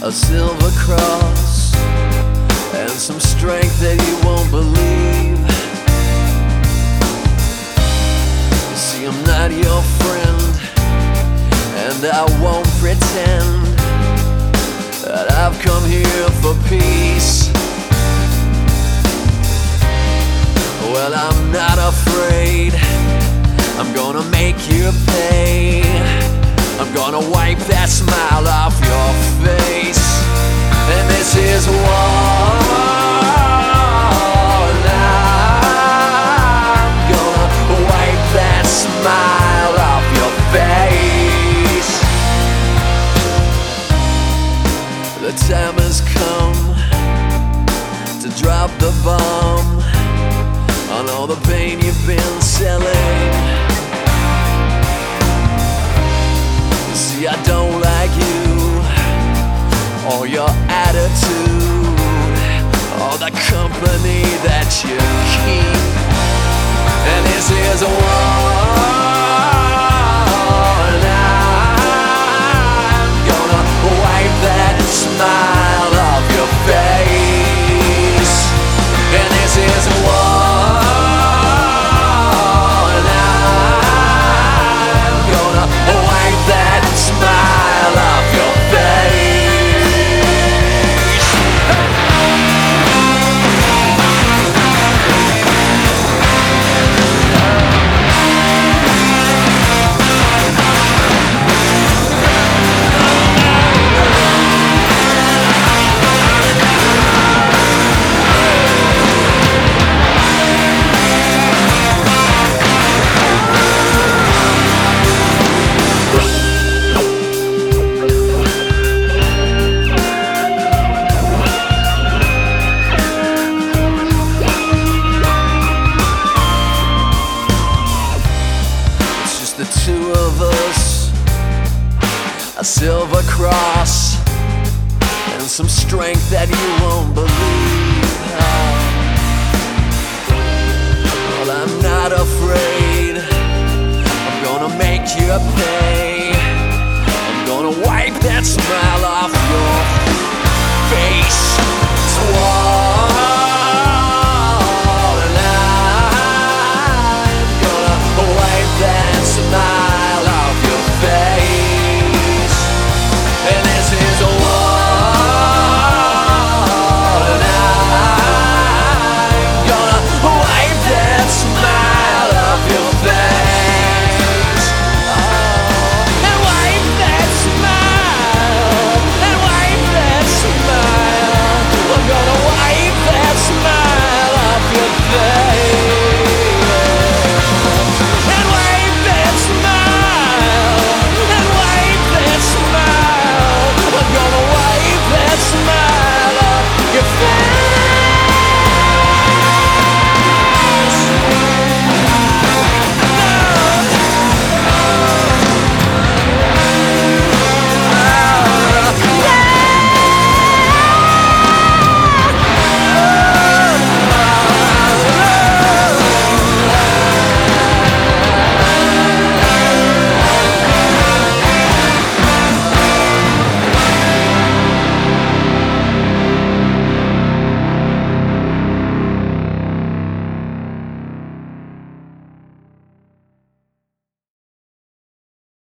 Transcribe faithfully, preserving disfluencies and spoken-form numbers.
a silver cross, and some strength that you won't believe. You see, I'm not your friend, and I won't pretend that I've come here for peace. Well, I'm not afraid, I'm gonna make you pay. I'm gonna wipe that smile off your face. And this is war, and I'm gonna wipe that smile off your face. The time has come to drop the bomb on all the pain you've been selling. You see, I don't like you or your attitude or the company that you keep. And this is a war, and I'm gonna wipe that smile off your face. And this is a war, the two of us, a silver cross, and some strength that you won't believe. Well, I'm not afraid, I'm gonna make you pay. I'm gonna wipe that smile off your face.